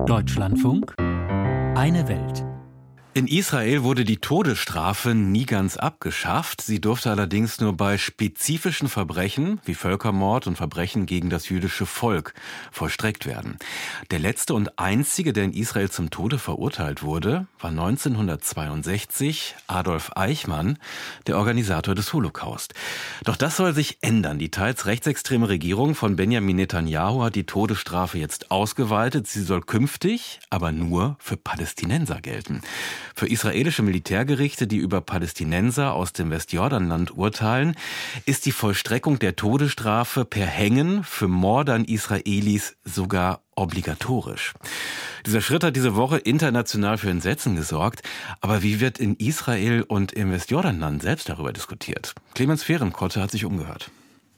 Deutschlandfunk, eine Welt. In Israel wurde die Todesstrafe nie ganz abgeschafft. Sie durfte allerdings nur bei spezifischen Verbrechen wie Völkermord und Verbrechen gegen das jüdische Volk vollstreckt werden. Der letzte und einzige, der in Israel zum Tode verurteilt wurde, war 1962 Adolf Eichmann, der Organisator des Holocaust. Doch das soll sich ändern. Die teils rechtsextreme Regierung von Benjamin Netanyahu hat die Todesstrafe jetzt ausgeweitet. Sie soll künftig aber nur für Palästinenser gelten. Für israelische Militärgerichte, die über Palästinenser aus dem Westjordanland urteilen, ist die Vollstreckung der Todesstrafe per Hängen für Morde an Israelis sogar obligatorisch. Dieser Schritt hat diese Woche international für Entsetzen gesorgt. Aber wie wird in Israel und im Westjordanland selbst darüber diskutiert? Clemens Fehrenkotte hat sich umgehört.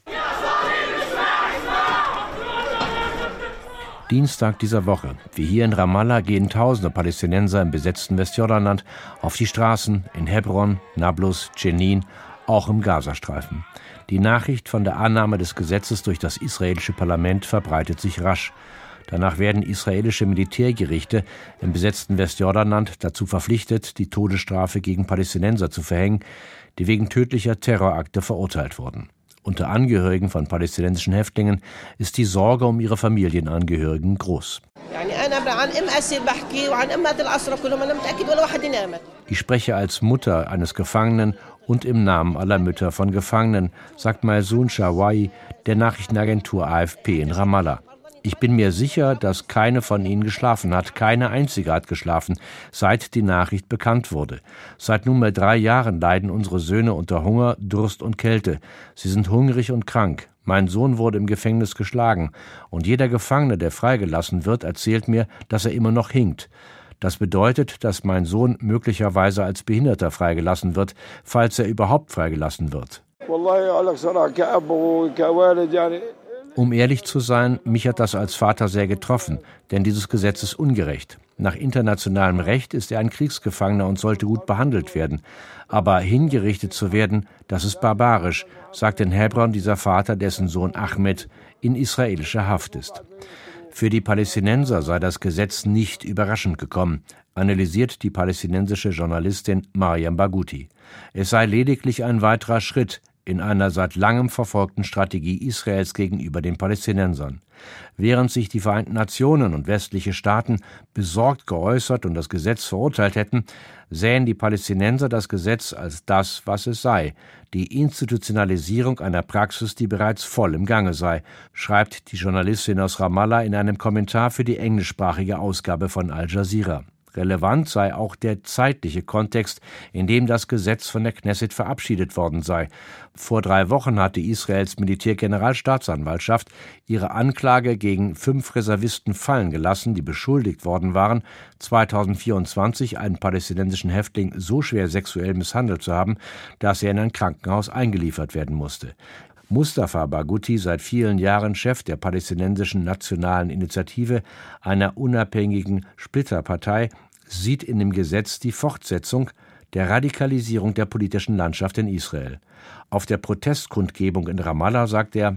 Dienstag dieser Woche. Wie hier in Ramallah gehen tausende Palästinenser im besetzten Westjordanland auf die Straßen in Hebron, Nablus, Jenin, auch im Gazastreifen. Die Nachricht von der Annahme des Gesetzes durch das israelische Parlament verbreitet sich rasch. Danach werden israelische Militärgerichte im besetzten Westjordanland dazu verpflichtet, die Todesstrafe gegen Palästinenser zu verhängen, die wegen tödlicher Terrorakte verurteilt wurden. Unter Angehörigen von palästinensischen Häftlingen ist die Sorge um ihre Familienangehörigen groß. Ich spreche als Mutter eines Gefangenen und im Namen aller Mütter von Gefangenen, sagt Maysoon Shawai der Nachrichtenagentur AFP in Ramallah. Ich bin mir sicher, dass keine von ihnen geschlafen hat, keine einzige hat geschlafen, seit die Nachricht bekannt wurde. Seit nunmehr 3 Jahren leiden unsere Söhne unter Hunger, Durst und Kälte. Sie sind hungrig und krank. Mein Sohn wurde im Gefängnis geschlagen. Und jeder Gefangene, der freigelassen wird, erzählt mir, dass er immer noch hinkt. Das bedeutet, dass mein Sohn möglicherweise als Behinderter freigelassen wird, falls er überhaupt freigelassen wird. Um ehrlich zu sein, mich hat das als Vater sehr getroffen, denn dieses Gesetz ist ungerecht. Nach internationalem Recht ist er ein Kriegsgefangener und sollte gut behandelt werden. Aber hingerichtet zu werden, das ist barbarisch, sagt in Hebron dieser Vater, dessen Sohn Ahmed in israelischer Haft ist. Für die Palästinenser sei das Gesetz nicht überraschend gekommen, analysiert die palästinensische Journalistin Mariam Barghouti. Es sei lediglich ein weiterer Schritt in einer seit langem verfolgten Strategie Israels gegenüber den Palästinensern. Während sich die Vereinten Nationen und westliche Staaten besorgt geäußert und das Gesetz verurteilt hätten, sähen die Palästinenser das Gesetz als das, was es sei, die Institutionalisierung einer Praxis, die bereits voll im Gange sei, schreibt die Journalistin aus Ramallah in einem Kommentar für die englischsprachige Ausgabe von Al Jazeera. Relevant sei auch der zeitliche Kontext, in dem das Gesetz von der Knesset verabschiedet worden sei. Vor 3 Wochen hatte Israels Militärgeneralstaatsanwaltschaft ihre Anklage gegen 5 Reservisten fallen gelassen, die beschuldigt worden waren, 2024 einen palästinensischen Häftling so schwer sexuell misshandelt zu haben, dass er in ein Krankenhaus eingeliefert werden musste. Mustafa Barghouti, seit vielen Jahren Chef der palästinensischen Nationalen Initiative, einer unabhängigen Splitterpartei, sieht in dem Gesetz die Fortsetzung der Radikalisierung der politischen Landschaft in Israel. Auf der Protestkundgebung in Ramallah sagt er: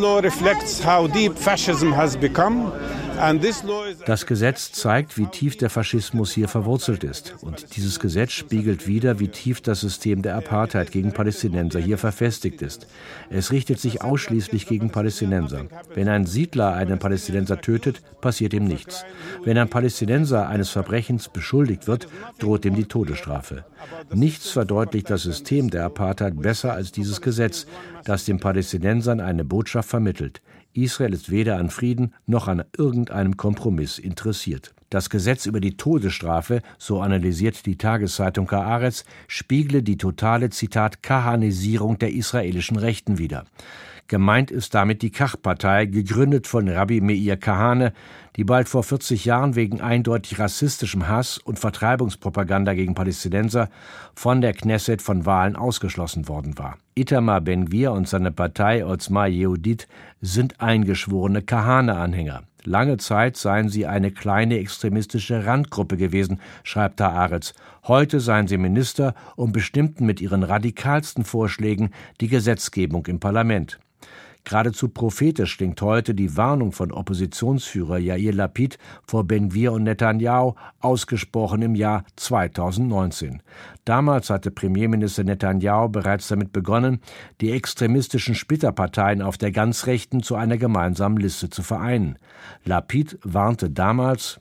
Das Gesetz zeigt, wie tief der Faschismus hier verwurzelt ist. Und dieses Gesetz spiegelt wider, wie tief das System der Apartheid gegen Palästinenser hier verfestigt ist. Es richtet sich ausschließlich gegen Palästinenser. Wenn ein Siedler einen Palästinenser tötet, passiert ihm nichts. Wenn ein Palästinenser eines Verbrechens beschuldigt wird, droht ihm die Todesstrafe. Nichts verdeutlicht das System der Apartheid besser als dieses Gesetz, das den Palästinensern eine Botschaft vermittelt. Israel ist weder an Frieden noch an irgendeinem Kompromiss interessiert. Das Gesetz über die Todesstrafe, so analysiert die Tageszeitung Haaretz, spiegle die totale, Zitat, Kahanisierung der israelischen Rechten wider. Gemeint ist damit die Kach-Partei, gegründet von Rabbi Meir Kahane, die bald vor 40 Jahren wegen eindeutig rassistischem Hass und Vertreibungspropaganda gegen Palästinenser von der Knesset von Wahlen ausgeschlossen worden war. Itamar Ben-Gvir und seine Partei Otzma Yehudit sind eingeschworene Kahane-Anhänger. Lange Zeit seien sie eine kleine extremistische Randgruppe gewesen, schreibt Haaretz. Heute seien sie Minister und bestimmten mit ihren radikalsten Vorschlägen die Gesetzgebung im Parlament. Geradezu prophetisch klingt heute die Warnung von Oppositionsführer Yair Lapid vor Ben Gvir und Netanyahu, ausgesprochen im Jahr 2019. Damals hatte Premierminister Netanyahu bereits damit begonnen, die extremistischen Splitterparteien auf der ganz Rechten zu einer gemeinsamen Liste zu vereinen. Lapid warnte damals: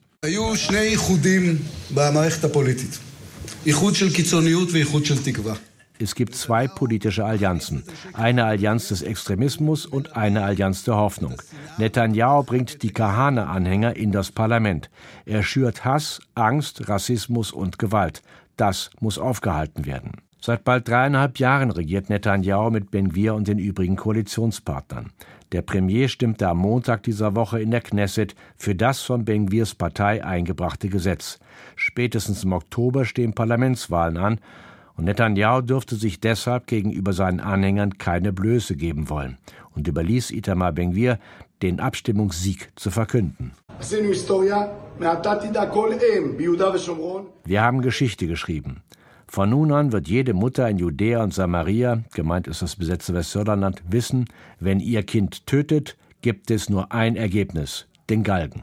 Es gibt zwei politische Allianzen. Eine Allianz des Extremismus und eine Allianz der Hoffnung. Netanyahu bringt die Kahane-Anhänger in das Parlament. Er schürt Hass, Angst, Rassismus und Gewalt. Das muss aufgehalten werden. Seit bald 3,5 Jahren regiert Netanyahu mit Ben Gvir und den übrigen Koalitionspartnern. Der Premier stimmte am Montag dieser Woche in der Knesset für das von Ben Gvirs Partei eingebrachte Gesetz. Spätestens im Oktober stehen Parlamentswahlen an. Und Netanyahu dürfte sich deshalb gegenüber seinen Anhängern keine Blöße geben wollen und überließ Itamar Ben Gvir, den Abstimmungssieg zu verkünden. Wir haben Geschichte geschrieben. Von nun an wird jede Mutter in Judäa und Samaria, gemeint ist das besetzte Westjordanland, wissen, wenn ihr Kind tötet, gibt es nur ein Ergebnis: den Galgen.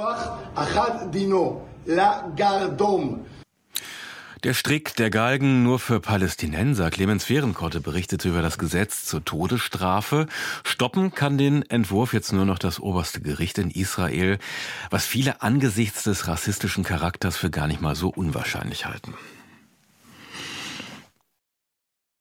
Der Strick, der Galgen nur für Palästinenser. Clemens Fehrenkotte berichtete über das Gesetz zur Todesstrafe. Stoppen kann den Entwurf jetzt nur noch das oberste Gericht in Israel, was viele angesichts des rassistischen Charakters für gar nicht mal so unwahrscheinlich halten.